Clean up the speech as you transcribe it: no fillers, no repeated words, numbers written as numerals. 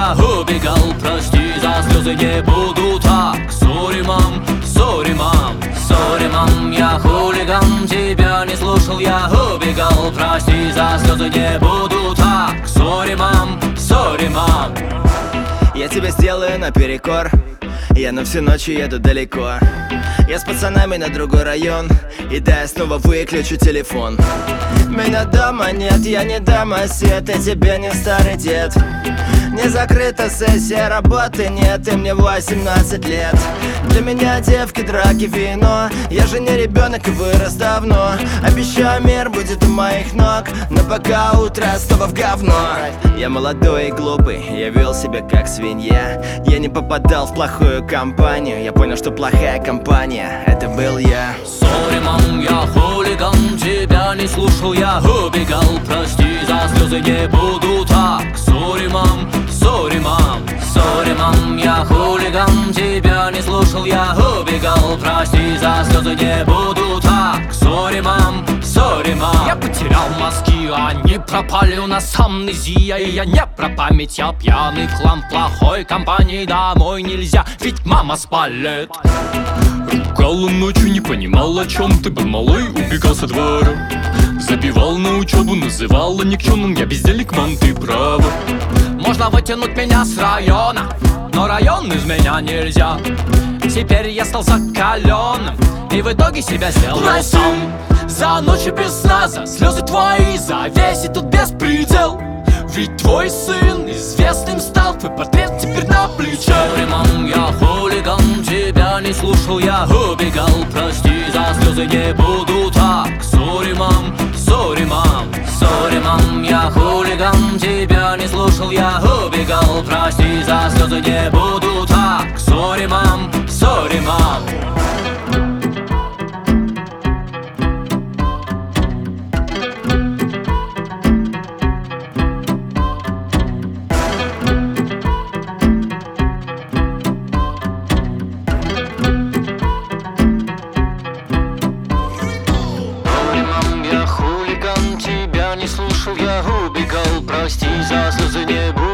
я убегал. Прости, за слезы не буду так. Сори, мам, сори, мам, сори, мам, я хулиган. Тебя не слушал, я убегал. Прости, за слезы не буду так. Сори, мам, сори, мам. Я тебя сделаю наперекор. Я на всю ночь еду далеко. Я с пацанами на другой район. И да, я снова выключу телефон. Меня дома нет, я не домосед. И тебе не старый дед. Не закрыта сессия, работы нет. И мне 18 лет. Для меня девки, драки, вино. Я же не ребенок и вырос давно. Обещаю, мир будет у моих ног. Но пока утро снова в говно. Я молодой и глупый, я вел себя как свинья. Я не попадал в плохую компанию. Я понял, что плохая компания — это был я. Сори, мам, я хулиган. Тебя не слушал, я убегал. Прости, за слезы не буду так. Сори, мам, сори, мам, сори, мам, я хулиган. Тебя не слушал, я убегал. Прости, за слезы не буду так. Сори, мам, сори, мам. Я потерял мозги, они пропали. У нас амнезия, и я не про память. Я пьяный хлам в плохой компании. Домой нельзя, ведь мама спалит. Ругала ночью, не понимал, о чем ты. Был малой, убегал со двора. Забивал на учебу, называла никчемным. Я бездельник, мам, ты права. Можно вытянуть меня с района, но район из меня нельзя. Теперь я стал закаленным и в итоге себя сделал сам. За ночи без сна, за слезы твои, за весь этот беспредел. Ведь твой сын известным стал, твой портрет теперь на плече. Сори, мам, я хулиган, тебя не слушал, я убегал. Прости, за слезы не буду так. Сори, мам, сори, мам, сори, мам, я хулиган. Тебя не слушал, я убегал. Прости, за слезы не буду так. Сори, мам, сори, мам. Я хулиган, тебя не слушал, я убегал. Прости, за слезы не буду.